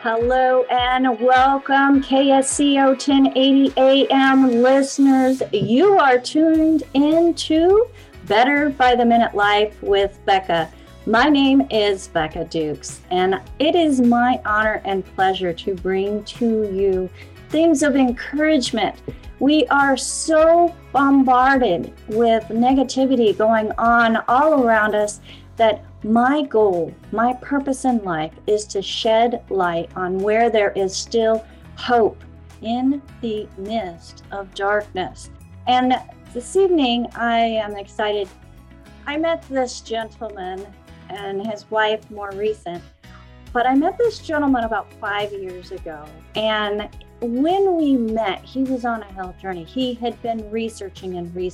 Hello and welcome, KSCO 1080 AM listeners. You are tuned into Better by the Minute Life with Becca. My name is Becca Dukes, and it is my honor and pleasure to bring to you things of encouragement. We are so bombarded with negativity going on all around us that my goal, my purpose in life is to shed light on where there is still hope in the midst of darkness. And this evening, I am excited. I met this gentleman and his wife more recent, but I met this gentleman about 5 years ago. And when we met, he was on a health journey. He had been researching.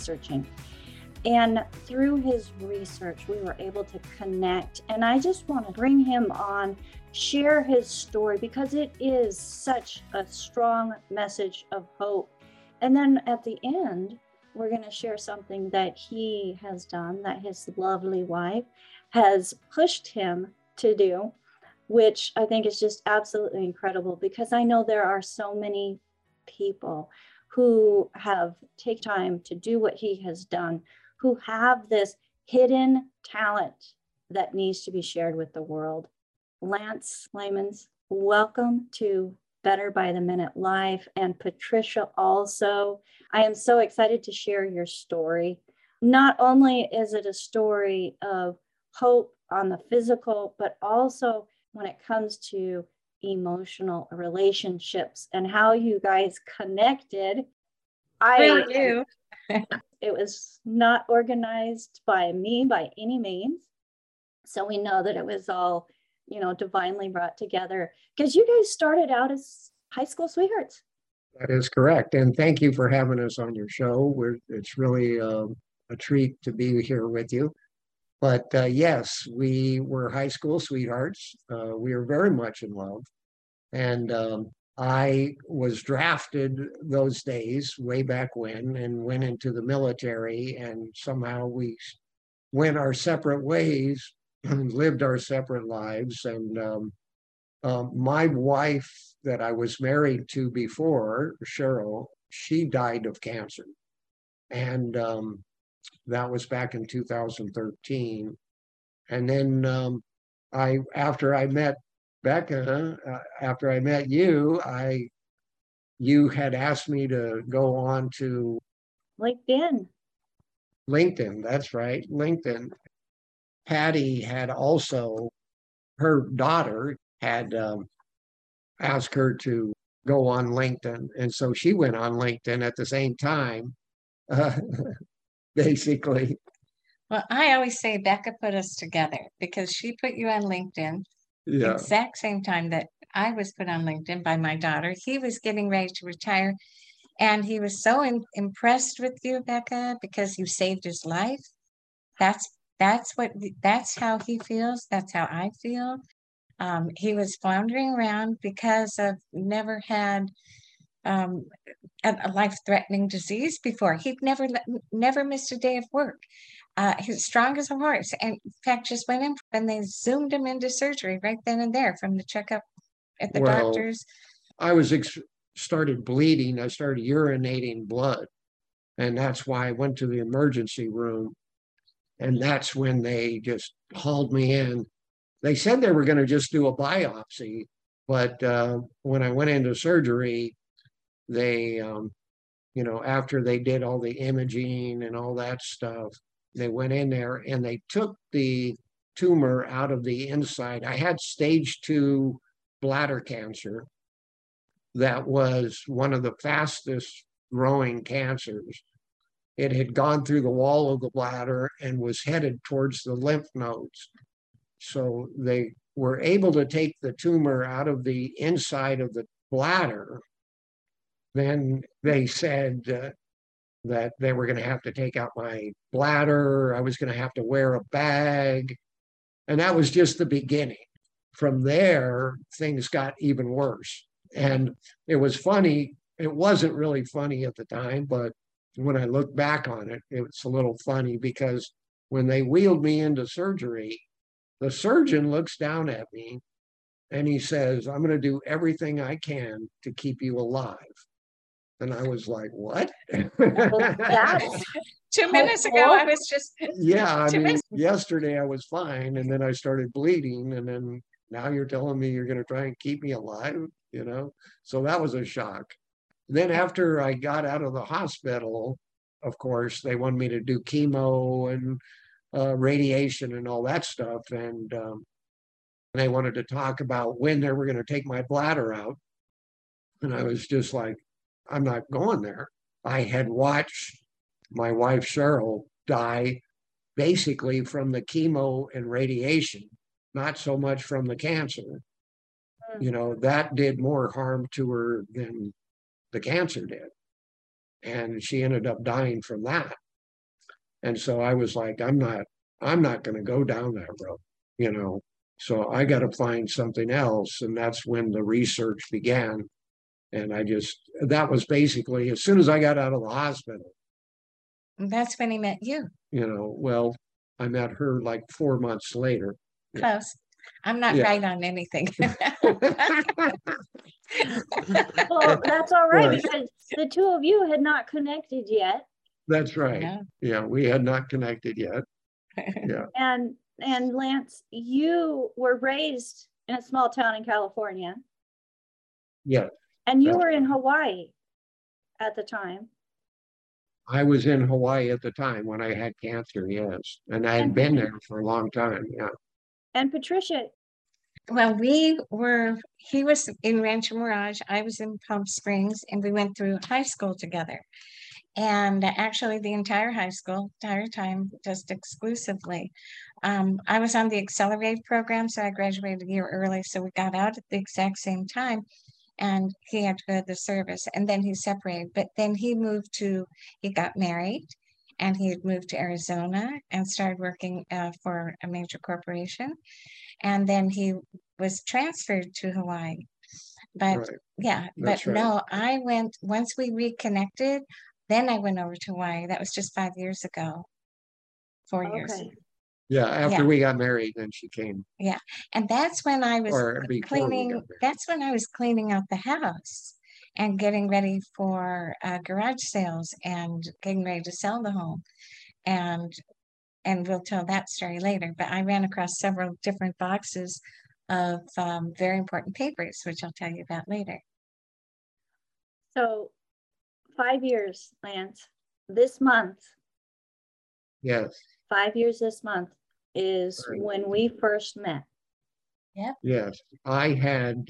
And through his research, we were able to connect. And I just want to bring him on, share his story, because it is such a strong message of hope. And then at the end, we're going to share something that he has done, that his lovely wife has pushed him to do, which I think is just absolutely incredible, because I know there are so many people who have taken time to do what he has done, who have this hidden talent that needs to be shared with the world. Lance Lamons, welcome to Better by the Minute Life, and Patricia also. I am so excited to share your story. Not only is it a story of hope on the physical, but also when it comes to emotional relationships and how you guys connected. Really do. It was not organized by me by any means. So we know that it was all, divinely brought together, because you guys started out as high school sweethearts. That is correct. And thank you for having us on your show. It's really a treat to be here with you. But yes, we were high school sweethearts. We were very much in love. And I was drafted those days way back when and went into the military, and somehow we went our separate ways and lived our separate lives. And my wife that I was married to before, Cheryl, she died of cancer. And that was back in 2013. And then after I met Becca, after I met you, you had asked me to go on to LinkedIn. That's right, LinkedIn. Patty had also, her daughter had asked her to go on LinkedIn. And so she went on LinkedIn at the same time, basically. Well, I always say Becca put us together, because she put you on LinkedIn. Yeah. Exact same time that I was put on LinkedIn by my daughter. He was getting ready to retire, and he was so impressed with you, Becca, because you saved his life. That's how he feels. That's how I feel. He was floundering around because of never had a life-threatening disease before. He'd never missed a day of work. He's strong as a horse, and in fact just went in and they zoomed him into surgery right then and there from the checkup at the doctors. I started bleeding. I started urinating blood, and that's why I went to the emergency room. And that's when they just hauled me in. They said they were going to just do a biopsy, but when I went into surgery, they, after they did all the imaging and all that stuff, they went in there and they took the tumor out of the inside. I had stage 2 bladder cancer. That was one of the fastest growing cancers. It had gone through the wall of the bladder and was headed towards the lymph nodes. So they were able to take the tumor out of the inside of the bladder. Then they said that they were going to have to take out my bladder. I was going to have to wear a bag. And that was just the beginning. From there, things got even worse. And it was funny. It wasn't really funny at the time, but when I look back on it, it's a little funny, because when they wheeled me into surgery, the surgeon looks down at me And he says, I'm going to do everything I can to keep you alive. And I was like, what? Well, that's 2 minutes ago, I was just, Yeah, I 2 mean, minutes. yesterday I was fine, and then I started bleeding, and then now you're telling me you're going to try and keep me alive, you know? So that was a shock. Then after I got out of the hospital, of course, they wanted me to do chemo and radiation and all that stuff, and they wanted to talk about when they were going to take my bladder out. And I was just like, I'm not going there. I had watched my wife, Cheryl, die basically from the chemo and radiation, not so much from the cancer. You know, that did more harm to her than the cancer did. And she ended up dying from that. And so I was like, I'm not going to go down that road, you know. So I got to find something else. And that's when the research began. And that was basically as soon as I got out of the hospital. That's when he met you. You know, well, I met her like 4 months later. Close. I'm not right on anything. Well, that's all right, because the two of you had not connected yet. That's right. Yeah, we had not connected yet. Yeah. And Lance, you were raised in a small town in California. Yeah. And you were in Hawaii at the time. I was in Hawaii at the time when I had cancer, yes. And I had been there for a long time, yeah. And Patricia. Well, he was in Rancho Mirage, I was in Palm Springs, and we went through high school together. And actually the entire time, just exclusively. I was on the Accelerate program, so I graduated a year early. So we got out at the exact same time, and he had to go to the service, and then he separated. But then he got married, and he had moved to Arizona and started working for a major corporation. And then he was transferred to Hawaii. But no, I went, once we reconnected, then I went over to Hawaii. That was just 5 years ago, 4 years. Yeah, after we got married, then she came. Yeah, and that's when I was cleaning. That's when I was cleaning out the house and getting ready for garage sales and getting ready to sell the home. And we'll tell that story later. But I ran across several different boxes of very important papers, which I'll tell you about later. So 5 years, Lance, this month. Yes. 5 years this month is when we first met. Yep. Yes. I had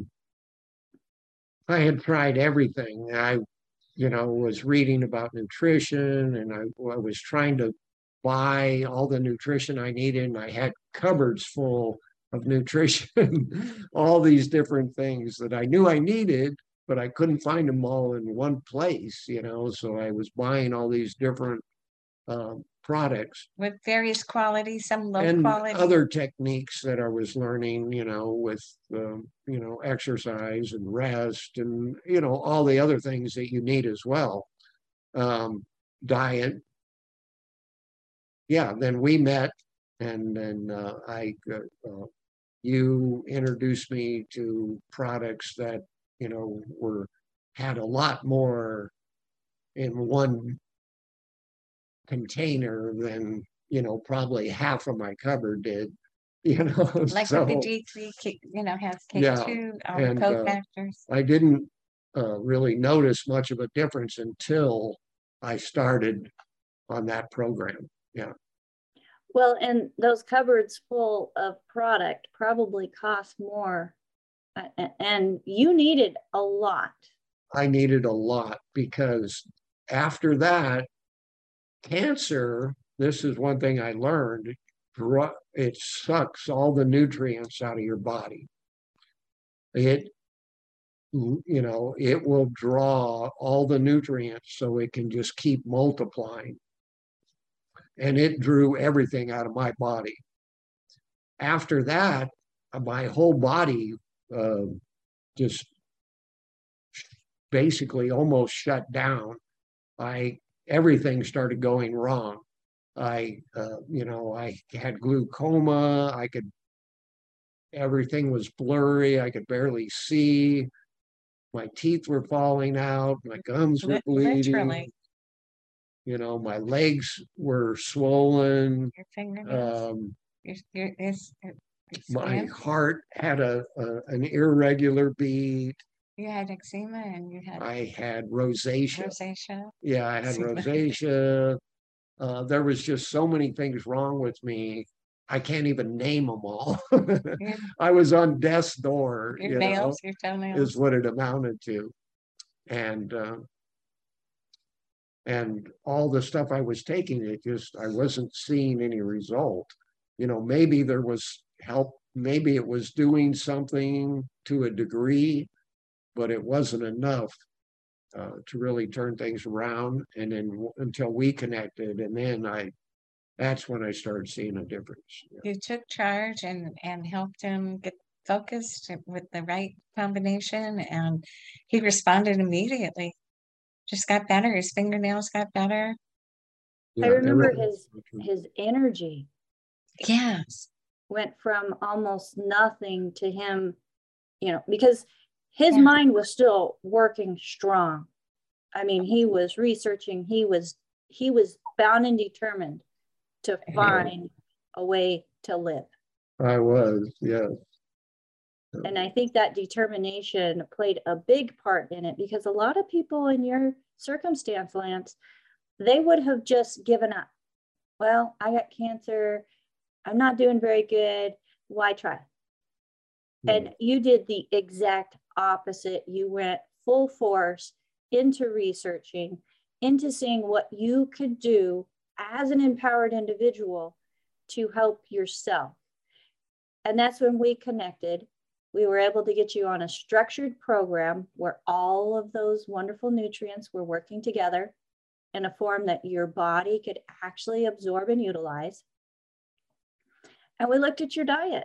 tried everything. I was reading about nutrition, and I was trying to buy all the nutrition I needed, and I had cupboards full of nutrition, all these different things that I knew I needed, but I couldn't find them all in one place, so I was buying all these different products with various qualities, some low quality, other techniques that I was learning, with exercise and rest and all the other things that you need as well. Diet. Yeah, then we met, and then you introduced me to products that had a lot more in one container than probably half of my cupboard did, like so, the D3 has K2 and cofactors. I didn't really notice much of a difference until I started on that program. Yeah. Well, and those cupboards full of product probably cost more, and you needed a lot. I needed a lot, because after that, cancer, this is one thing I learned, it sucks all the nutrients out of your body. It will draw all the nutrients so it can just keep multiplying. And it drew everything out of my body. After that, my whole body just basically almost shut down. Everything started going wrong. I had glaucoma. I could everything was blurry. I could barely see. My teeth were falling out. My gums were bleeding. Literally. You know, my legs were swollen. Your fingernails. Um, It's my heart had an irregular beat. You had eczema and you had I had rosacea. rosacea. Yeah, I had rosacea. There was just so many things wrong with me. I can't even name them all. Yeah. I was on death's door, Your you know, nails, your is toenails. what it amounted to. And all the stuff I was taking, I wasn't seeing any result. You know, maybe there was help, maybe it was doing something to a degree, but it wasn't enough to really turn things around. And then until we connected, and then that's when I started seeing a difference. You took charge and helped him get focused with the right combination, and he responded immediately. Just got better. His fingernails got better. I remember his energy. Yes. Went from almost nothing to him, you know, because his mind was still working strong. I mean, he was researching, he was bound and determined to find a way to live. I was, yes. And I think that determination played a big part in it, because a lot of people in your circumstance, Lance, they would have just given up. Well, I got cancer. I'm not doing very good. Why try? And you did the exact opposite. You went full force into researching, into seeing what you could do as an empowered individual to help yourself. And that's when we connected. We were able to get you on a structured program where all of those wonderful nutrients were working together in a form that your body could actually absorb and utilize. And we looked at your diet.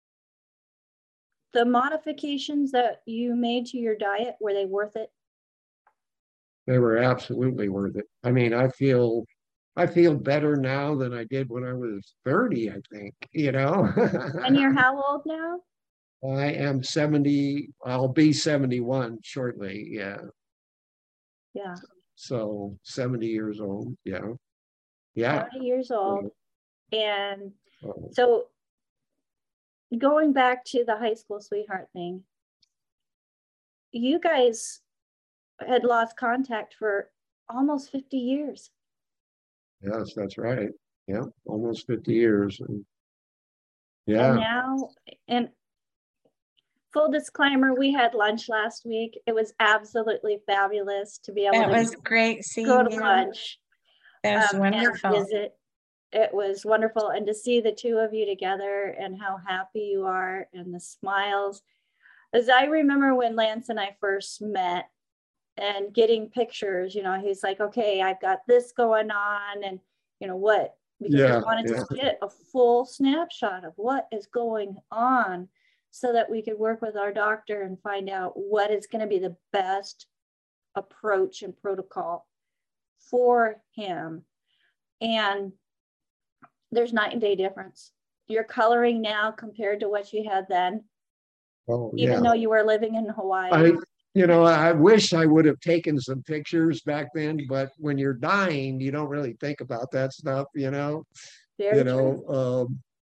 The modifications that you made to your diet, were they worth it? They were absolutely worth it. I mean, I feel better now than I did when I was 30, I think, you know. And you're how old now? I am 70. I'll be 71 shortly. Yeah. Yeah. So 70 years old. Yeah. Yeah. 70 years old. And so going back to the high school sweetheart thing, you guys had lost contact for almost 50 years. Yes, that's right. Yeah, almost 50 years. Yeah. And now, and full disclaimer, we had lunch last week. It was absolutely fabulous to be able to great seeing go to lunch. That was wonderful. And visit. It was wonderful. And to see the two of you together and how happy you are and the smiles. As I remember when Lance and I first met and getting pictures, you know, he's like, okay, I've got this going on, and you know what, because we wanted to get a full snapshot of what is going on so that we could work with our doctor and find out what is going to be the best approach and protocol for him. And there's night and day difference. You're coloring now compared to what you had then. Oh, even though you were living in Hawaii. I wish I would have taken some pictures back then, but when you're dying, you don't really think about that stuff, you know. Very true.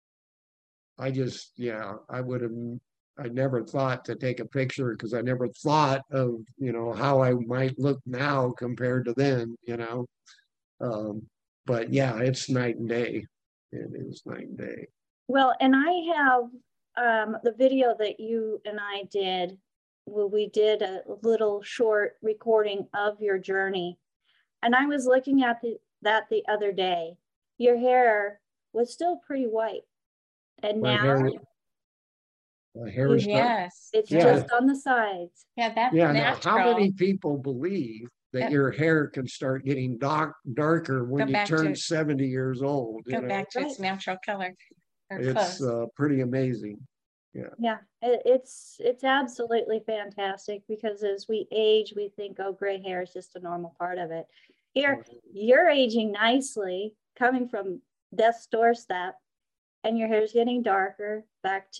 I never thought to take a picture because I never thought of, you know, how I might look now compared to then, you know. But yeah, it's night and day. It is night and day. Well, and I have the video that you and I did. Well, we did a little short recording of your journey. And I was looking at that the other day. Your hair was still pretty white. And my hair is it's just on the sides. Yeah, that's natural. Now, how many people believe that your hair can start getting darker when you turn 70 years old? Go back to its natural color. It's pretty amazing. Yeah, it's absolutely fantastic, because as we age, we think, oh, gray hair is just a normal part of it. Here, you're aging nicely, coming from death's doorstep, and your hair's getting darker, back to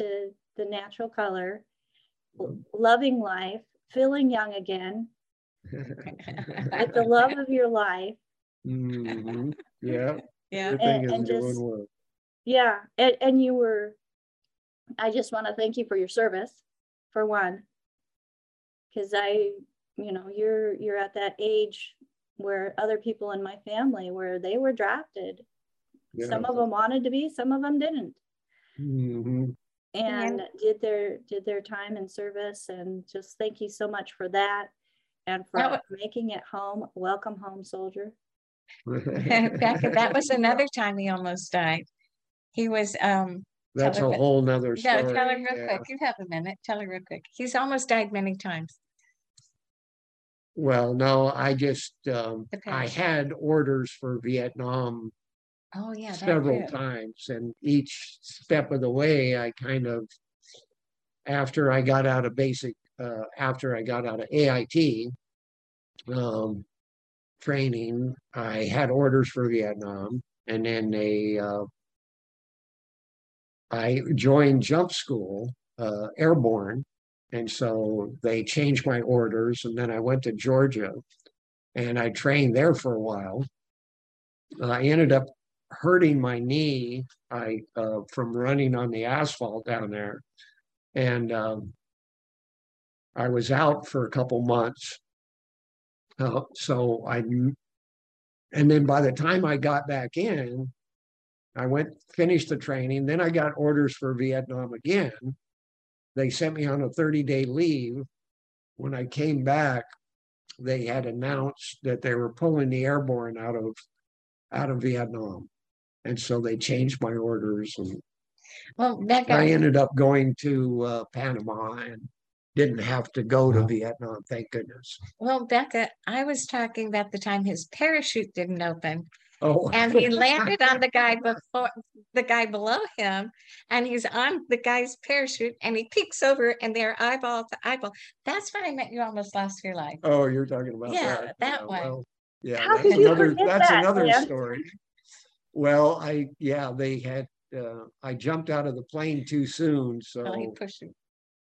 the natural color, loving life, feeling young again, with the love of your life. Mm-hmm. Yeah. Yeah. Everything is And going just, well. yeah. And you were, I just want to thank you for your service, for one, because you're at that age where other people in my family, where they were drafted. Yeah. Some of them wanted to be, some of them didn't. Mm-hmm. And did their time in service. And just thank you so much for that, and for making it home. Welcome home, soldier. Becca, that was another time he almost died. He was That's a whole nother story. No, tell her real quick. You have a minute. Tell her real quick. He's almost died many times. Well, no, I just I had orders for Vietnam several times, and each step of the way, I kind of, after I got out of AIT training, I had orders for Vietnam, and then I joined jump school, airborne, and so they changed my orders, and then I went to Georgia, and I trained there for a while. I ended up hurting my knee from running on the asphalt down there, and I was out for a couple months. And then by the time I got back in, I finished the training. Then I got orders for Vietnam again. They sent me on a 30-day leave. When I came back, they had announced that they were pulling the airborne out of Vietnam. And so they changed my orders. And Becca, I ended up going to Panama and didn't have to go to Vietnam, thank goodness. Well, Becca, I was talking about the time his parachute didn't open. Oh. And he landed on the guy below him, and he's on the guy's parachute, and he peeks over, and they're eyeball to eyeball. That's when I met you, almost lost your life. Oh, you're talking about that. That one. Well, yeah, how could you forget that's that, another man? story. Well, they had I jumped out of the plane too soon, so he pushed you.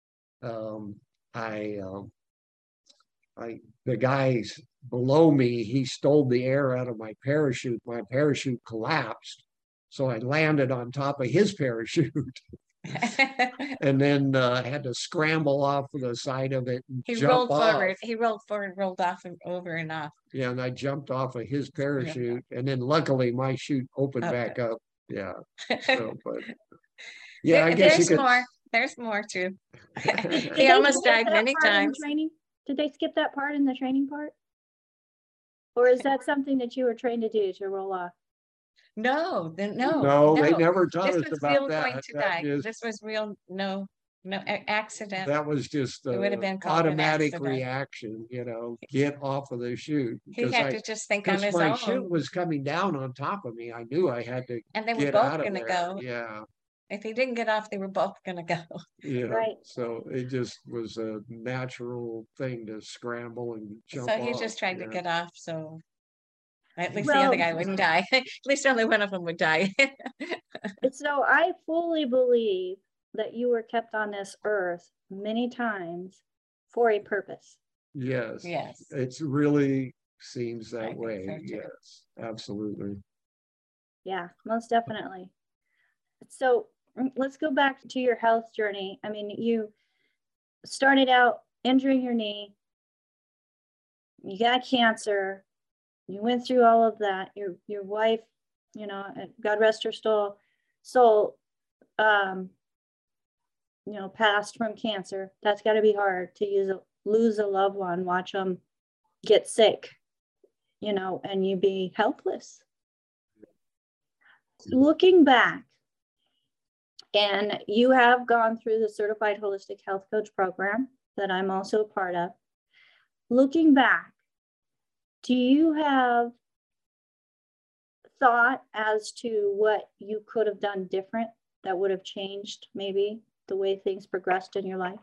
The guys below me, he stole the air out of my parachute. My parachute collapsed, so I landed on top of his parachute. And then had to scramble off the side of it and jump off. Forward. He rolled forward, rolled off, and over and off. Yeah, and I jumped off of his parachute, and then luckily my chute opened back up. Yeah. So, but yeah, I guess there's more. There's more too. He He almost died many times. Did they skip that part in the training part? Or is that something that you were trained to do, to roll off? No, they never taught us about that. Going to die. This was real, no accident. That was just an automatic reaction, get off of the chute. He had to just think on his own. My chute was coming down on top of me. I knew I had to and they were both going to go. Yeah. If he didn't get off, they were both going to go. Yeah. Right. So it just was a natural thing to scramble and jump off. So he just tried to get off. So at least the other guy wouldn't die. At least only one of them would die. So I fully believe that you were kept on this earth many times for a purpose. Yes. Yes. It really seems that way. So yes, absolutely. Yeah, most definitely. So let's go back to your health journey. I mean, you started out injuring your knee. You got cancer. You went through all of that. Your wife, God rest her soul, passed from cancer. That's got to be hard to lose a loved one, watch them get sick, and you be helpless. Looking back, and you have gone through the Certified Holistic Health Coach program that I'm also a part of. Looking back, do you have thought as to what you could have done different that would have changed maybe the way things progressed in your life?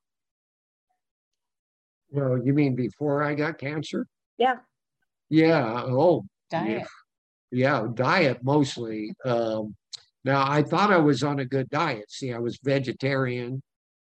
Well, you mean before I got cancer? Yeah. Yeah. Oh, diet. Yeah, diet mostly. Now, I thought I was on a good diet. See, I was vegetarian.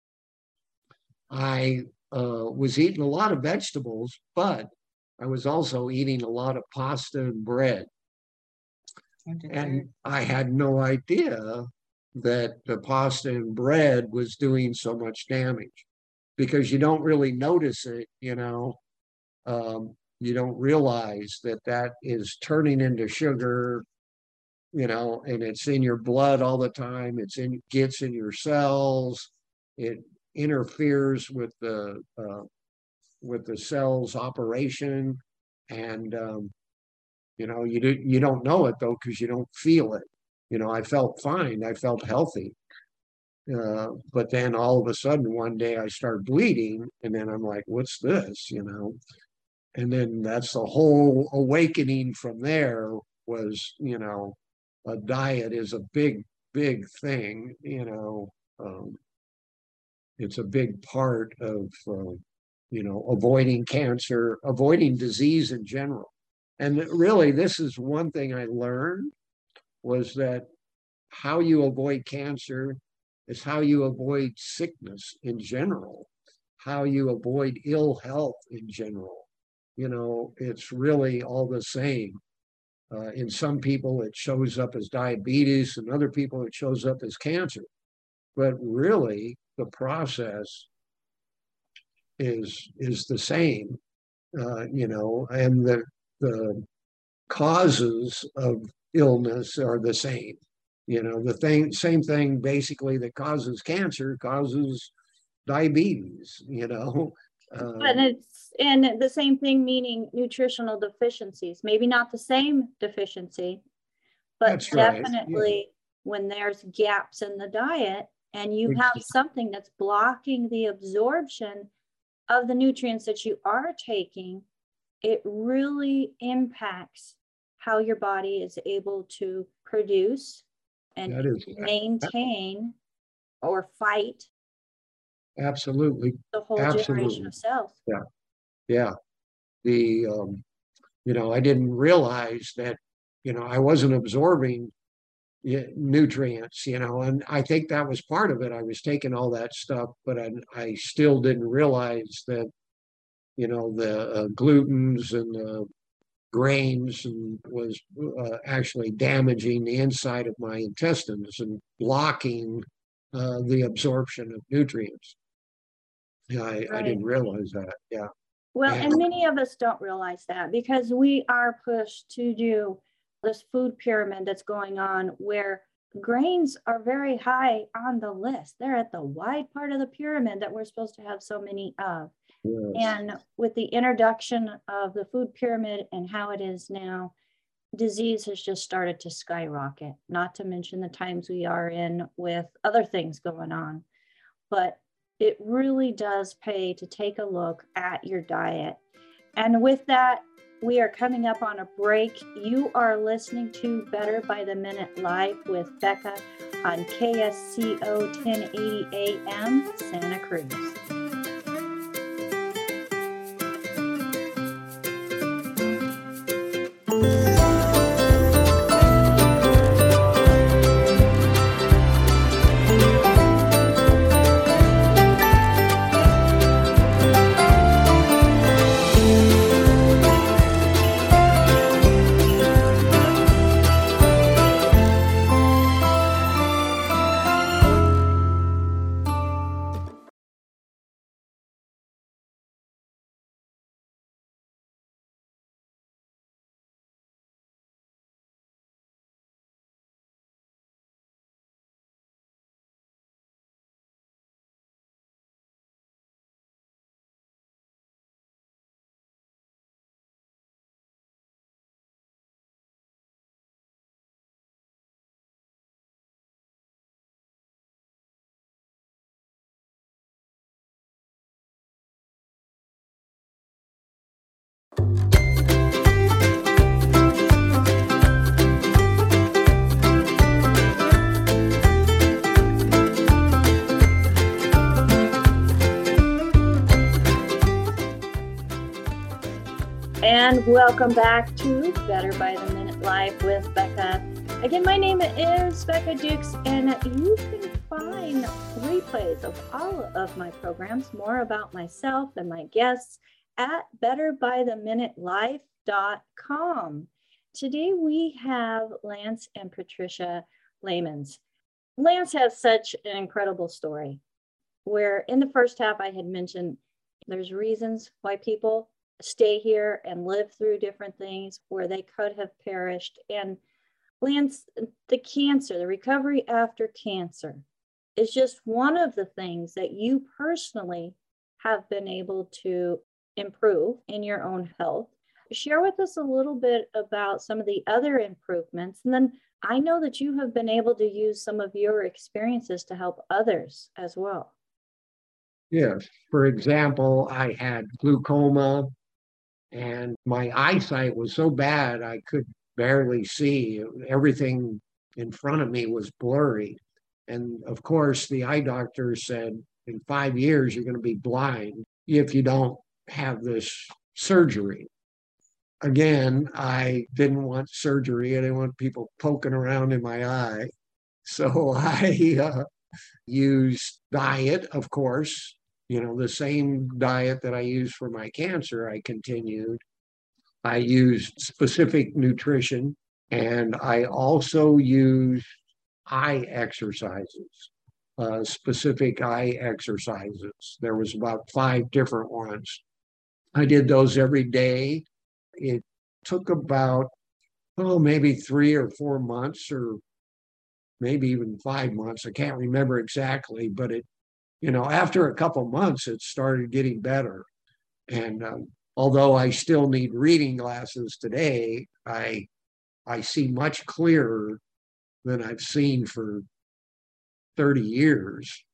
I was eating a lot of vegetables, but I was also eating a lot of pasta and bread. And I had no idea that the pasta and bread was doing so much damage, because you don't really notice it, you know. You don't realize that that is turning into sugar, you know, and it's in your blood all the time. Gets in your cells. It interferes with the cell's operation, and you know, you don't know it though, because you don't feel it. You know, I felt fine. I felt healthy. But then all of a sudden one day I start bleeding, and then I'm like, what's this, you know? And then that's the whole awakening from there was, you know, a diet is a big, big thing, you know. It's a big part of, you know, avoiding cancer, avoiding disease in general. And really, this is one thing I learned, was that how you avoid cancer is how you avoid sickness in general, how you avoid ill health in general. You know, it's really all the same. In some people, it shows up as diabetes, and other people, it shows up as cancer. But really, the process is the same, you know, and the causes of illness are the same. You know, same thing basically that causes cancer causes diabetes, you know. But and the same thing, meaning nutritional deficiencies, maybe not the same deficiency, but definitely right. When there's gaps in the diet and you have something that's blocking the absorption of the nutrients that you are taking, it really impacts how your body is able to produce and maintain or fight. Absolutely. The whole generation of cells. Yeah. Yeah. You know, I didn't realize that, you know, I wasn't absorbing nutrients, you know, and I think that was part of it. I was taking all that stuff, but I still didn't realize that, you know, the glutens and the grains was actually damaging the inside of my intestines and blocking the absorption of nutrients. Yeah, I didn't realize that. Yeah. Well, and many of us don't realize that, because we are pushed to do this food pyramid that's going on, where grains are very high on the list. They're at the wide part of the pyramid that we're supposed to have so many of. Yes. And with the introduction of the food pyramid and how it is now, disease has just started to skyrocket, not to mention the times we are in with other things going on. But it really does pay to take a look at your diet. And with that, we are coming up on a break. You are listening to Better by the Minute Live with Becca on KSCO 1080 AM, Santa Cruz. And welcome back to Better by the Minute Live with Becca. Again, my name is Becca Dukes, and you can find replays of all of my programs, more about myself and my guests at betterbytheminutelife.com. Today we have Lance and Patricia Lamons. Lance has such an incredible story where in the first half I had mentioned there's reasons why people stay here and live through different things where they could have perished. And Lance, the cancer, the recovery after cancer is just one of the things that you personally have been able to improve in your own health. Share with us a little bit about some of the other improvements. And then I know that you have been able to use some of your experiences to help others as well. Yes. For example, I had glaucoma and my eyesight was so bad I could barely see. Everything in front of me was blurry. And of course, the eye doctor said, in 5 years, you're going to be blind if you don't have this surgery. Again, I didn't want surgery. I didn't want people poking around in my eye. So I used diet, of course. The same diet that I used for my cancer, I continued. I used specific nutrition, and I also used eye exercises, specific eye exercises. There was about 5 different ones. I did those every day. It took about, maybe 3 or 4 months, or maybe even 5 months. I can't remember exactly, but after a couple months, it started getting better. And although I still need reading glasses today, I see much clearer than I've seen for 30 years,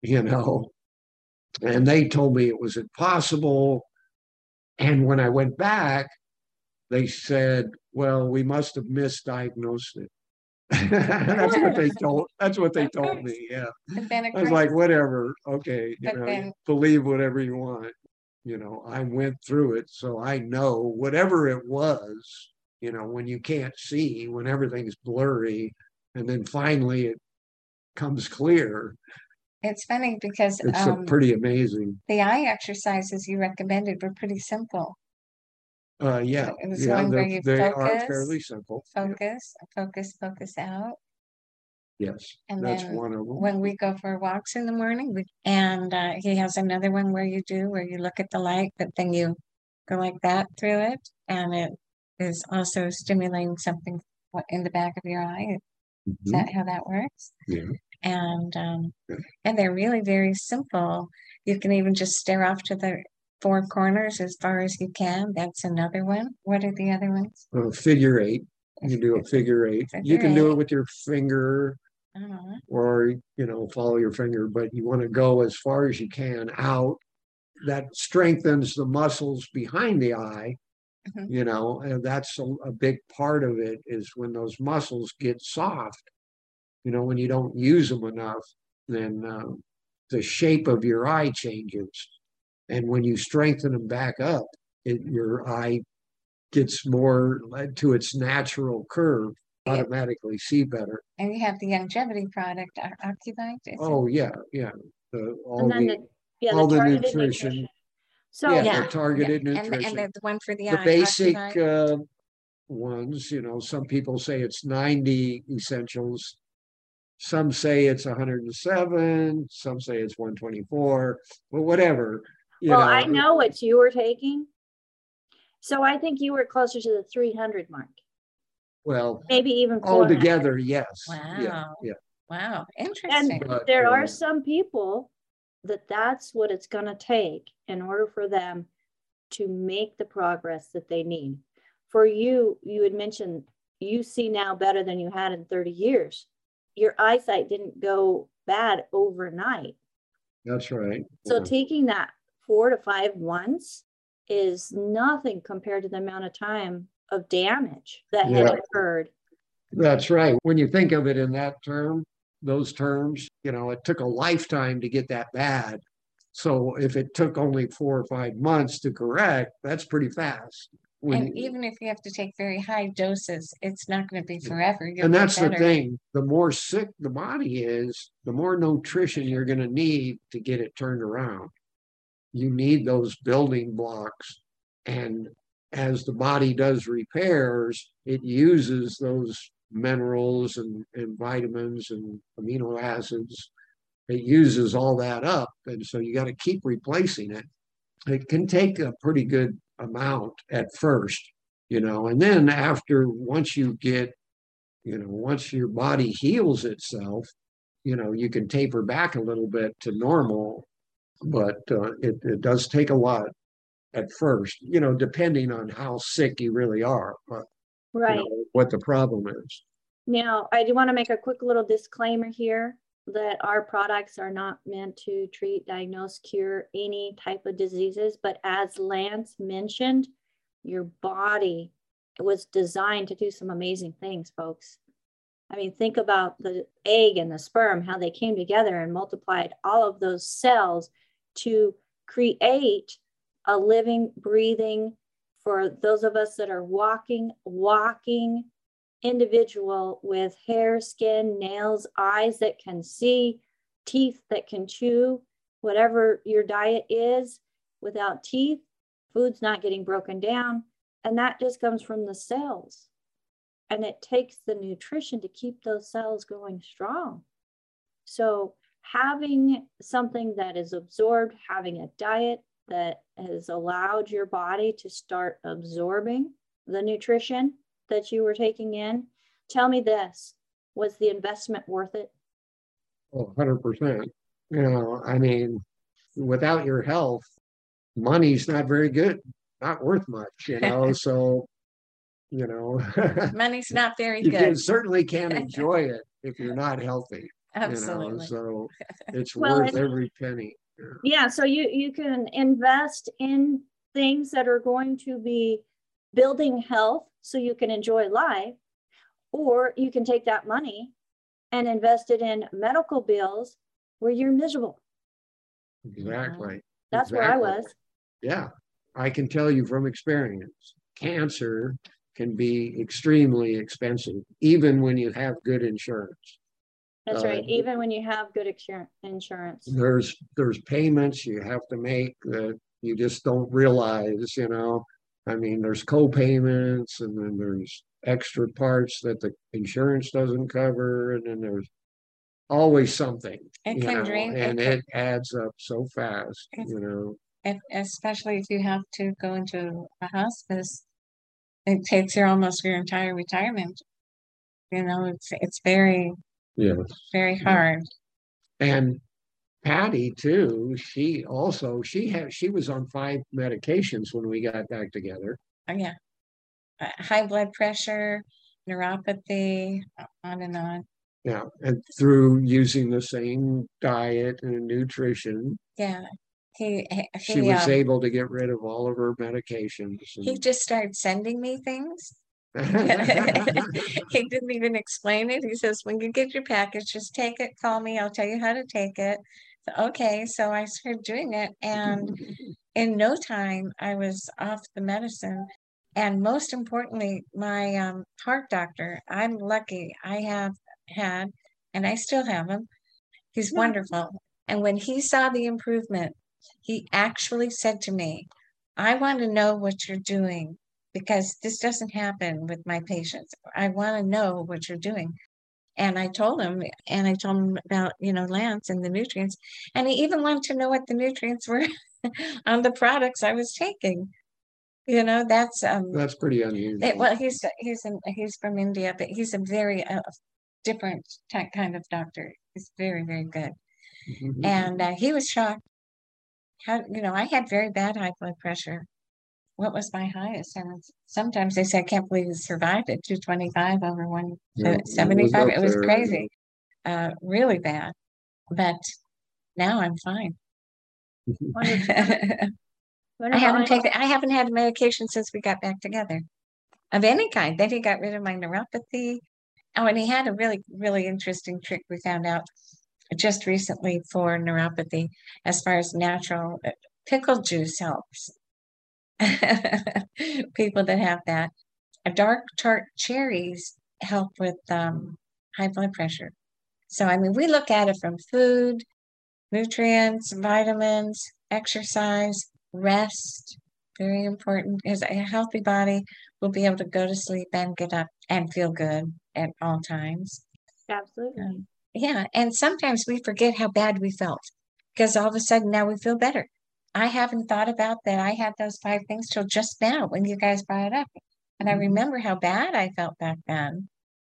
and they told me it was impossible. And when I went back, they said, well, we must have misdiagnosed it. That's what they told me. Yeah. I was like, whatever. Okay. Believe whatever you want. I went through it. So I know whatever it was, when you can't see, when everything's blurry, and then finally it comes clear. It's funny because it's pretty amazing. The eye exercises you recommended were pretty simple. Yeah. It was one where you they are fairly simple. Focus out. Yes, and that's then one of them. When we go for walks in the morning, he has another one where you look at the light, but then you go like that through it, and it is also stimulating something in the back of your eye. Is that how that works? Yeah. And they're really very simple. You can even just stare off to the 4 corners as far as you can. That's another one. What are the other ones? Figure 8. You can do a figure 8. You can do it with your finger, or follow your finger, but you want to go as far as you can out. That strengthens the muscles behind the eye. And that's a big part of it, is when those muscles get soft. When you don't use them enough, then the shape of your eye changes. And when you strengthen them back up, your eye gets more to its natural curve, automatically see better. And you have the longevity product, Ocuvite? Oh, yeah. All the the nutrition. So the targeted nutrition. And the one for the eye. The basic ones, some people say it's 90 essentials. Some say it's 107. Some say it's 124. But whatever. I know what you were taking. So I think you were closer to the 300 mark. Well, maybe even altogether, yes. Wow. Yeah. Wow. Interesting. And there are some people that's what it's going to take in order for them to make the progress that they need. For you had mentioned you see now better than you had in 30 years. Your eyesight didn't go bad overnight. That's right. So taking that 4 to 5 months is nothing compared to the amount of time of damage that had occurred. That's right. When you think of it in those terms, it took a lifetime to get that bad. So if it took only 4 or 5 months to correct, that's pretty fast. And even if you have to take very high doses, it's not going to be forever. And that's the thing. The more sick the body is, the more nutrition you're going to need to get it turned around. You need those building blocks. And as the body does repairs, it uses those minerals and vitamins and amino acids. It uses all that up. And so you got to keep replacing it. It can take a pretty good amount at first, and then once you get, once your body heals itself, you can taper back a little bit to normal, but it does take a lot at first, depending on how sick you really are, right. What the problem is. Now, I do want to make a quick little disclaimer here that our products are not meant to treat, diagnose, cure any type of diseases. But as Lance mentioned, your body was designed to do some amazing things, folks. I mean, think about the egg and the sperm, how they came together and multiplied all of those cells to create a living, breathing, for those of us that are walking individual with hair, skin, nails, eyes that can see, teeth that can chew. Whatever your diet is, without teeth, food's not getting broken down. And that just comes from the cells. And it takes the nutrition to keep those cells going strong. So having something that is absorbed, having a diet that has allowed your body to start absorbing the nutrition that you were taking in. Tell me this, was the investment worth it? Oh, 100%. I mean, without your health, money's not very good, not worth much, so, money's not very good. You certainly can't enjoy it if you're not healthy. Absolutely. So it's worth every penny. Yeah, so you can invest in things that are going to be building health so you can enjoy life, or you can take that money and invest it in medical bills where you're miserable. Exactly. That's where I was. Yeah, I can tell you from experience, cancer can be extremely expensive, even when you have good insurance. That's right. Even when you have good insurance. There's payments you have to make that you just don't realize, I mean, there's co-payments, and then there's extra parts that the insurance doesn't cover, and then there's always something, it adds up so fast, Especially if you have to go into a hospice, it takes almost your entire retirement. It's very, very hard. And Patty too, she was on 5 medications when we got back together. Oh, yeah. High blood pressure, neuropathy, on and on. Yeah, and through using the same diet and nutrition. Yeah. She was able to get rid of all of her medications. He just started sending me things. He didn't even explain it. He says, when you get your package, just take it, call me, I'll tell you how to take it. So, okay, so I started doing it, and in no time I was off the medicine. And most importantly, my heart doctor, I'm lucky, I have had, and I still have him. He's wonderful. And when he saw the improvement, he actually said to me, I want to know what you're doing, because this doesn't happen with my patients. I want to know what you're doing. And I told him about, Lance and the nutrients. And he even wanted to know what the nutrients were on the products I was taking. That's pretty unusual. He's from India, but he's a very different kind of doctor. He's very, very good. And he was shocked. I had very bad high blood pressure. What was my highest? Sometimes they say, I can't believe you survived at 225 over 175. It was crazy, really bad. But now I'm fine. I haven't had medication since we got back together of any kind. Then he got rid of my neuropathy. Oh, and he had a really, really interesting trick we found out just recently for neuropathy, as far as natural pickle juice helps. people that have that. Dark tart cherries help with high blood pressure. So, I mean, we look at it from food, nutrients, vitamins, exercise, rest, very important, because a healthy body will be able to go to sleep and get up and feel good at all times. Absolutely. Yeah, and sometimes we forget how bad we felt because all of a sudden now we feel better. I haven't thought about that. I had those 5 things till just now when you guys brought it up. And I remember how bad I felt back then,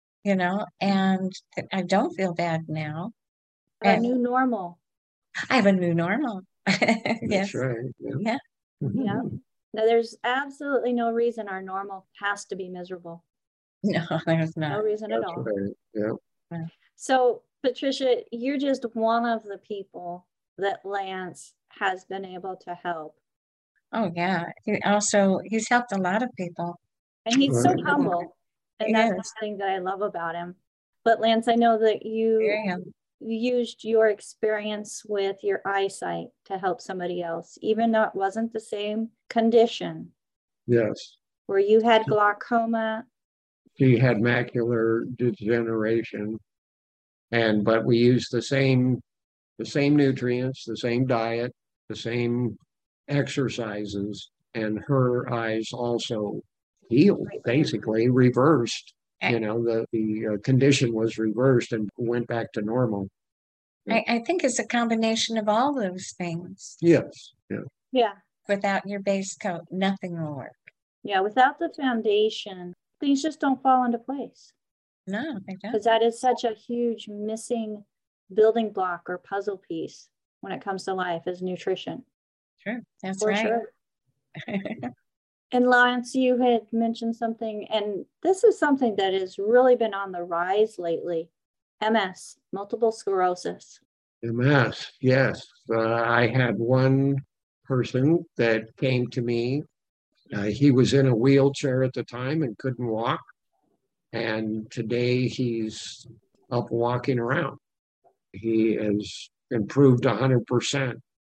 and I don't feel bad now. A And new normal. I have a new normal. Yes. That's right. Yeah. Yeah. Now, there's absolutely no reason our normal has to be miserable. No, there's No not. reason at That's all. right. Yeah. So, Patricia, you're just one of the people that Lance has been able to help. Oh, yeah. He's helped a lot of people. And he's so Right. humble. And that's Yes. something that I love about him. But Lance, I know that Very you used your experience with your eyesight to help somebody else, even though it wasn't the same condition, Yes. where you had glaucoma. She had macular degeneration, but we used the same nutrients, the same diet, the same exercises, and her eyes also healed, basically reversed. The condition was reversed and went back to normal. I think it's a combination of all those things. Yes. Yeah. Yeah. Without your base coat, nothing will work. Yeah. Without the foundation, things just don't fall into place. No, they don't. Because that is such a huge missing building block or puzzle piece when it comes to life, is nutrition. True. That's For right. sure. And Lance, you had mentioned something, and this is something that has really been on the rise lately. MS, multiple sclerosis. MS, yes. I had one person that came to me. He was in a wheelchair at the time and couldn't walk. And today he's up walking around. He has improved 100%.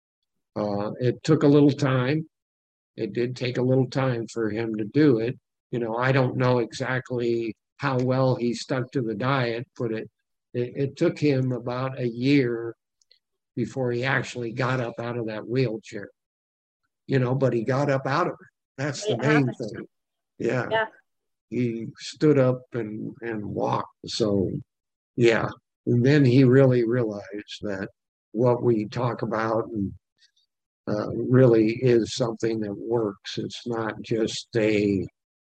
It took a little time. It did take a little time for him to do it. I don't know exactly how well he stuck to the diet, but it took him about a year before he actually got up out of that wheelchair. But he got up out of it. That's the main thing. Yeah. He stood up and walked. So, yeah. And then he really realized that what we talk about really is something that works. It's not just a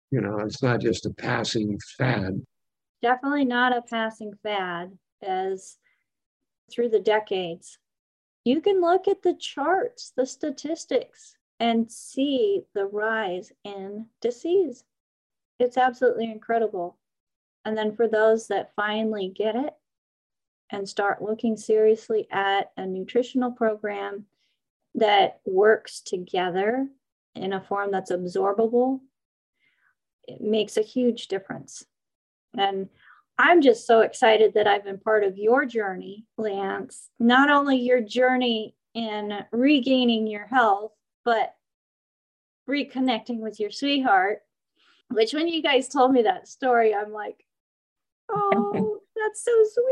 passing fad. Definitely not a passing fad, as through the decades, you can look at the charts, the statistics, and see the rise in disease. It's absolutely incredible. And then for those that finally get it and start looking seriously at a nutritional program that works together in a form that's absorbable, it makes a huge difference. And I'm just so excited that I've been part of your journey, Lance. Not only your journey in regaining your health, but reconnecting with your sweetheart, which when you guys told me that story, I'm like, oh, that's so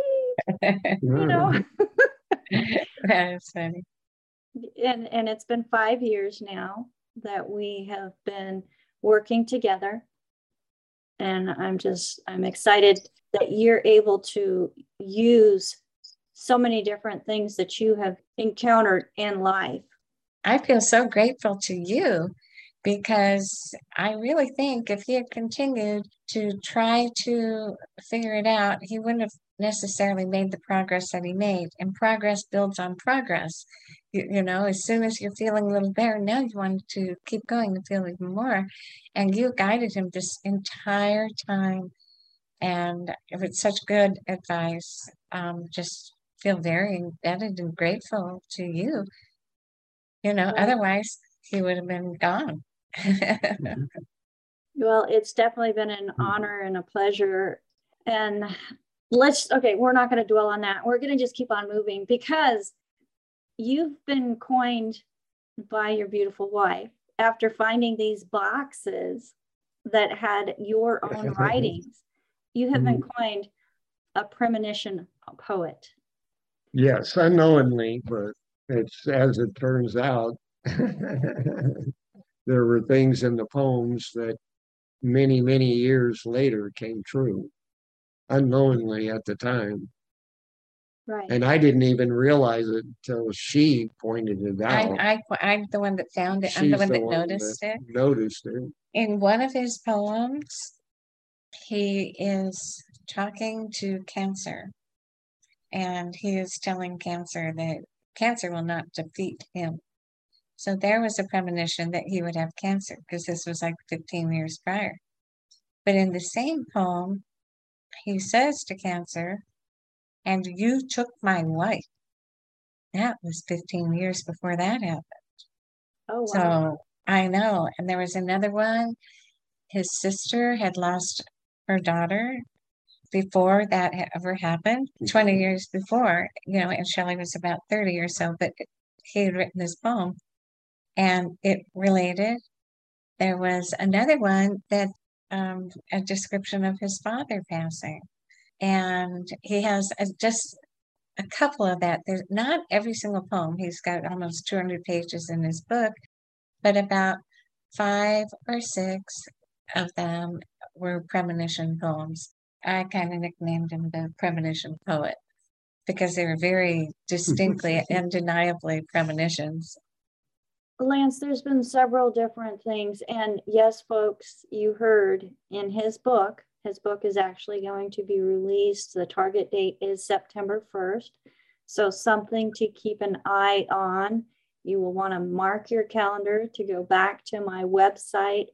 sweet. That is funny. And it's been 5 years now that we have been working together. And I'm excited that you're able to use so many different things that you have encountered in life. I feel so grateful to you, because I really think if he had continued to try to figure it out, he wouldn't have necessarily made the progress that he made. And progress builds on progress. As soon as you're feeling a little better, now you want to keep going and feel even more. And you guided him this entire time. And with such good advice, just feel very indebted and grateful to you. Otherwise he would have been gone. Well, it's definitely been an honor and a pleasure. And we're not going to dwell on that. We're going to just keep on moving, because you've been coined by your beautiful wife after finding these boxes that had your own writings, you have been coined a premonition poet. Yes, unknowingly, but it's as it turns out, there were things in the poems that many, many years later came true, unknowingly at the time. Right. And I didn't even realize it until she pointed it out. I'm the one that found it. I'm the one that noticed it. Noticed it. In one of his poems, he is talking to Cancer, and he is telling Cancer that Cancer will not defeat him. So there was a premonition that he would have cancer, because this was like 15 years prior. But in the same poem, he says to Cancer, and you took my wife. That was 15 years before that happened. Oh, wow. So I know. And there was another one. His sister had lost her daughter before that ever happened, 20 years before, and Shelley was about 30 or so, but he had written this poem and it related. There was another one that, a description of his father passing. And he has just a couple of that. There's not every single poem. He's got almost 200 pages in his book, but about 5 or 6 of them were premonition poems. I kind of nicknamed him the premonition poet because they were very distinctly, undeniably premonitions. Lance, there's been several different things. And yes, folks, you heard in his book is actually going to be released. The target date is September 1st. So something to keep an eye on. You will want to mark your calendar to go back to my website,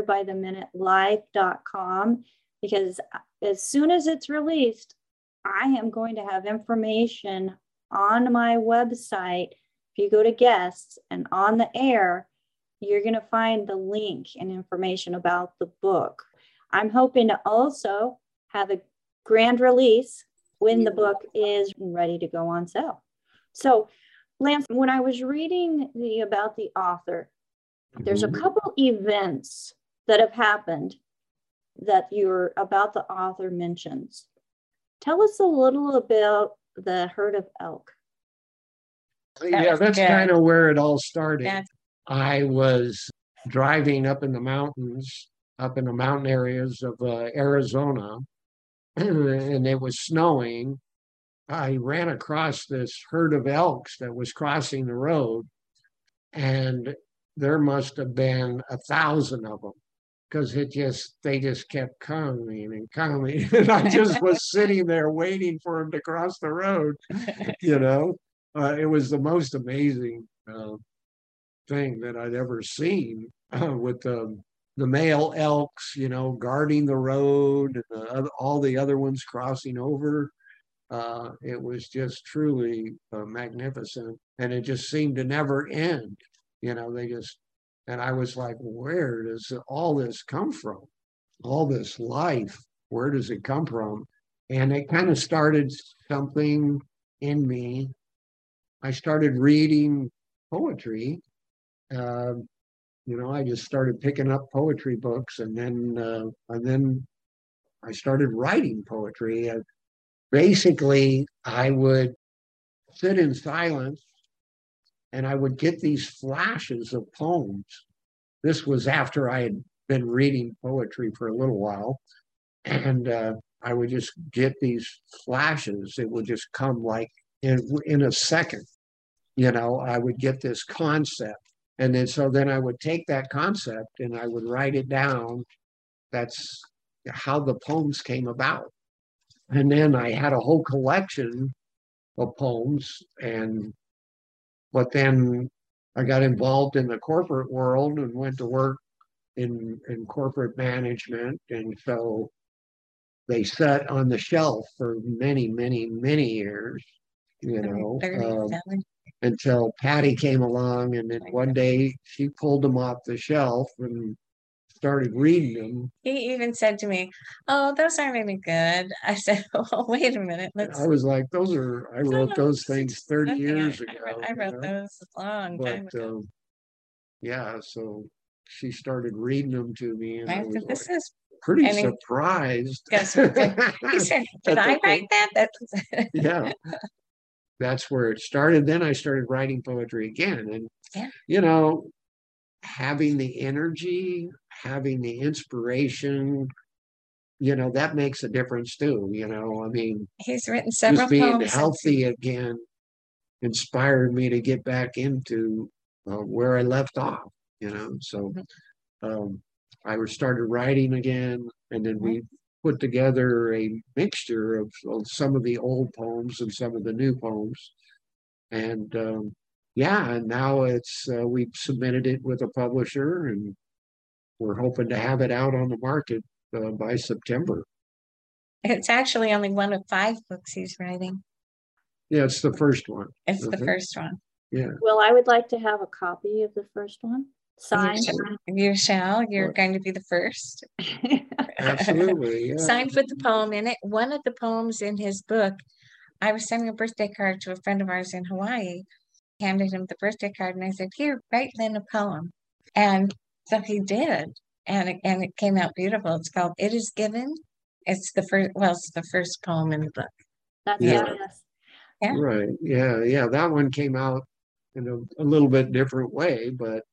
betterbytheminutelife.com, because as soon as it's released, I am going to have information on my website. If you go to guests and on the air, you're going to find the link and information about the book. I'm hoping to also have a grand release when the book is ready to go on sale. So, Lance, when I was reading about the author, there's a couple events that have happened that your about the author mentions. Tell us a little about the herd of elk. Yeah, that's kind of where it all started. I was driving up in the mountains, up in the mountain areas of Arizona, and it was snowing. I ran across this herd of elks that was crossing the road, and there must have been 1,000 of them, because they just kept coming and coming, and I just was sitting there waiting for them to cross the road. It was the most amazing thing that I'd ever seen, with the male elks, guarding the road, and all the other ones crossing over. It was just truly magnificent, and it just seemed to never end. And I was like, where does all this come from? All this life, where does it come from? And it kind of started something in me. I started reading poetry. I just started picking up poetry books, and then I started writing poetry. Basically, I would sit in silence and I would get these flashes of poems. This was after I had been reading poetry for a little while. And I would just get these flashes. It would just come like in a second. I would get this concept. And then I would take that concept and I would write it down. That's how the poems came about. And then I had a whole collection of poems, but then I got involved in the corporate world and went to work in corporate management. And so they sat on the shelf for many, many, many years, until Patty came along. And then one day she pulled them off the shelf and started reading them. He even said to me, "Oh, those aren't any good." I said, "Oh, wait a minute." I was like, I wrote those things 30 years ago. I wrote those a long time ago. yeah, so she started reading them to me, and I I was said, this like is, pretty and he surprised. goes, he said, did At I the write point. that? Yeah, that's where it started. Then I started writing poetry again, and Yeah, you know, having the energy, having the inspiration, that makes a difference too. I mean, he's written just several being poems since he, healthy again inspired me to get back into where I left off, So um, I started writing again, and then we put together a mixture of some of the old poems and some of the new poems. And yeah, and now we've submitted it with a publisher, and we're hoping to have it out on the market by September. it's actually only one of 5 books he's writing. Yeah, it's the first one. It's the first one. Yeah. Well, I would like to have a copy of the first one signed. You shall. You're going to be the first. Absolutely. Yeah. Signed with the poem in it. One of the poems in his book, I was sending a birthday card to a friend of ours in Hawaii, handed him the birthday card, and I said, here, write Lynn a poem. And so he did. And it came out beautiful. It's called It Is Given. It's the first poem in the book. That's Yeah. fabulous. Yeah. Right. Yeah. Yeah. That one came out in a little bit different way, but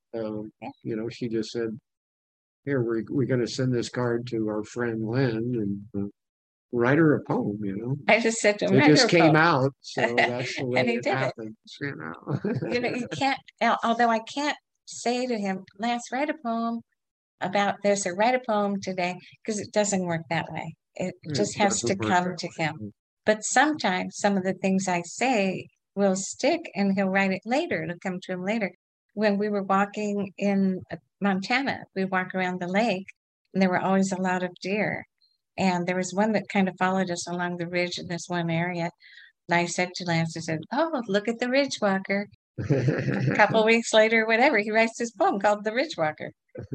she just said, "Here, we're going to send this card to our friend Lynn and write her a poem." I just said to him, It write her just a came poem. out, so that's the way And he it did it. happens. You can't. Although I can't say to him, Lance, write a poem about this or write a poem today, because it doesn't work that way. It just has to doesn't work come that to way. him. But sometimes some of the things I say will stick, and he'll write it later. It'll come to him later. When we were walking in Montana, we walked around the lake, and there were always a lot of deer. And there was one that kind of followed us along the ridge in this one area. And I said to Lance, I said, oh, look at the ridge walker. A couple weeks later, whatever, he writes this poem called The Ridge Walker.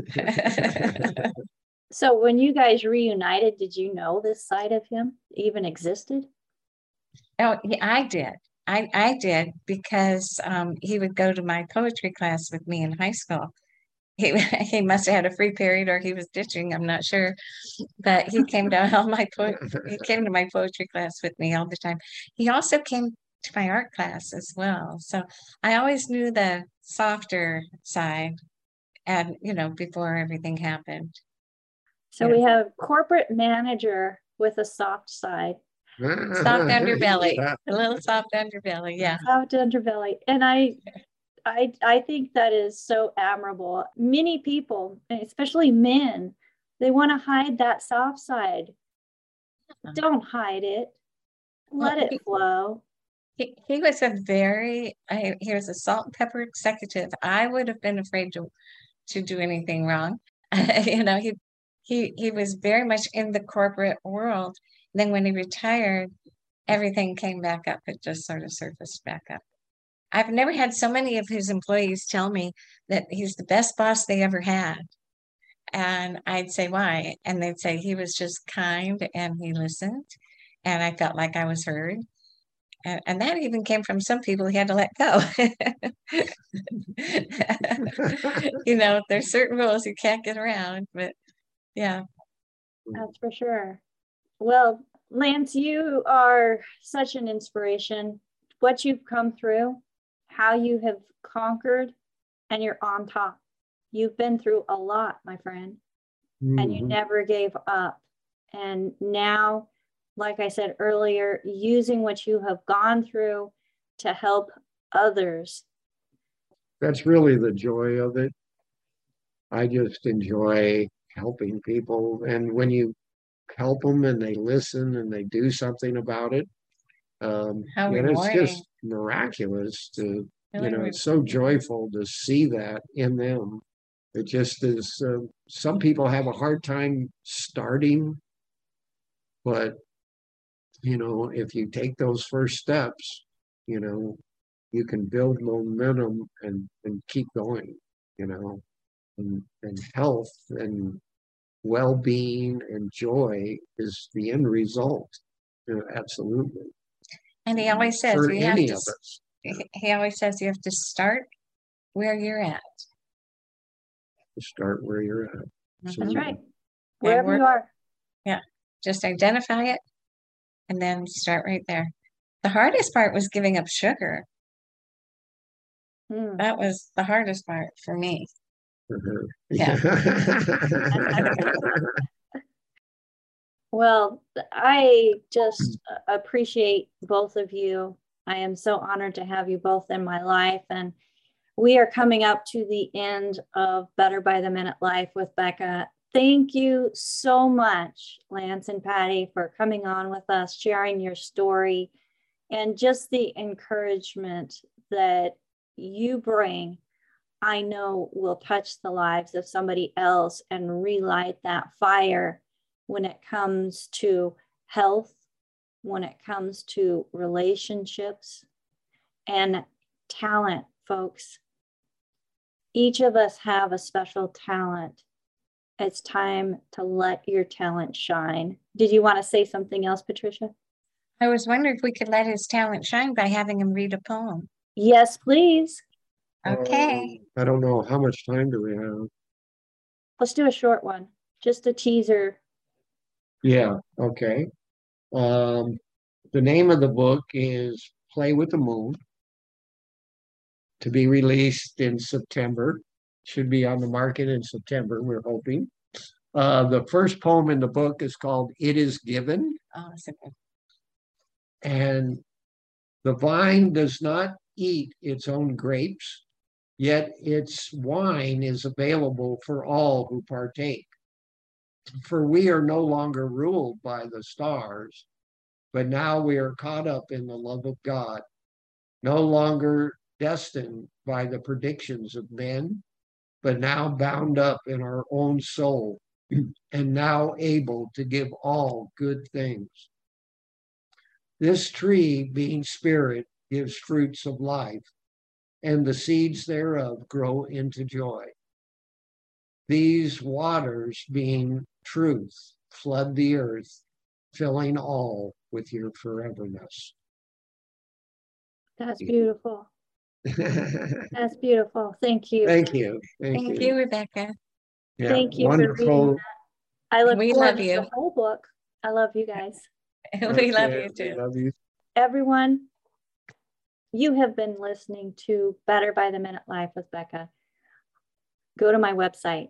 So when you guys reunited, did you know this side of him even existed? Oh, yeah, I did. I did because he would go to my poetry class with me in high school. He must have had a free period, or he was ditching, I'm not sure. But he came to he came to my poetry class with me all the time. He also came to my art class as well. So I always knew the softer side, and before everything happened. So we have corporate manager with a soft side. Soft underbelly, a little soft underbelly, yeah. Soft underbelly. And I think that is so admirable. Many people, especially men, they want to hide that soft side. Don't hide it. Let it flow. He was he was a salt and pepper executive. I would have been afraid to do anything wrong. He was very much in the corporate world. Then when he retired, everything came back up. It just sort of surfaced back up. I've never had so many of his employees tell me that he's the best boss they ever had. And I'd say, why? And they'd say he was just kind and he listened. And I felt like I was heard. And that even came from some people he had to let go. There's certain rules you can't get around, but yeah. That's for sure. Well, Lance, you are such an inspiration. What you've come through, how you have conquered, and you're on top. You've been through a lot, my friend, and you never gave up. And now, like I said earlier, using what you have gone through to help others. That's really the joy of it. I just enjoy helping people. And when you help them and they listen and they do something about it, it's just miraculous to, it's so joyful to see that in them. It just is, some people have a hard time starting, but, if you take those first steps, you can build momentum and keep going, and health and well-being and joy is the end result. Absolutely. And he always says for any of us. He always says you have to start where you're at. Just start where you're at. That's That's right. And Wherever we're- you are. Yeah, just identify it and then start right there. The hardest part was giving up sugar. Hmm. That was the hardest part for me. For her. Yeah. Well, I just appreciate both of you. I am so honored to have you both in my life. And we are coming up to the end of Better by the Minute Life with Becca. Thank you so much, Lance and Patty, for coming on with us, sharing your story, and just the encouragement that you bring, I know will touch the lives of somebody else and relight that fire when it comes to health, when it comes to relationships and talent, folks. Each of us have a special talent. It's time to let your talent shine. Did you want to say something else, Patricia? I was wondering if we could let his talent shine by having him read a poem. Yes, please. Okay. I don't know. How much time do we have? Let's do a short one. Just a teaser. Yeah, okay. The name of the book is Play with the Moon, to be released in September. Should be on the market in September, we're hoping. The first poem in the book is called It Is Given. Oh, that's okay. And the vine does not eat its own grapes, yet its wine is available for all who partake. For we are no longer ruled by the stars, but now we are caught up in the love of God, no longer destined by the predictions of men, but now bound up in our own soul and now able to give all good things. This tree, being spirit, gives fruits of life, and the seeds thereof grow into joy. These waters, being truth, flood the earth, filling all with your foreverness. That's beautiful. That's beautiful. Thank you. Thank you. Thank you, Rebecca. Yeah, Thank you wonderful. for reading that. I look We forward love to you. the whole book. I love you guys. We love Okay, you we too. love you. Everyone, you have been listening to Better by the Minute Life with Becca. Go to my website,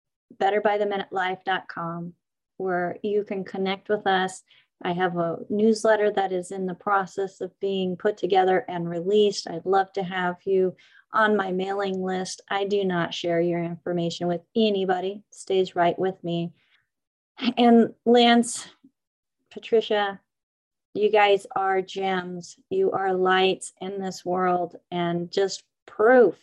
betterbytheminutelife.com, where you can connect with us. I have a newsletter that is in the process of being put together and released. I'd love to have you on my mailing list. I do not share your information with anybody. It stays right with me. And Lance, Patricia, you guys are gems. You are lights in this world and just proof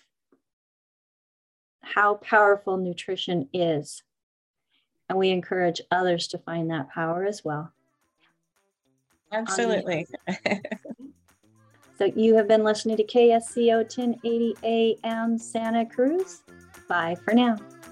how powerful nutrition is. And we encourage others to find that power as well. Absolutely. So you have been listening to KSCO 1080 AM Santa Cruz. Bye for now.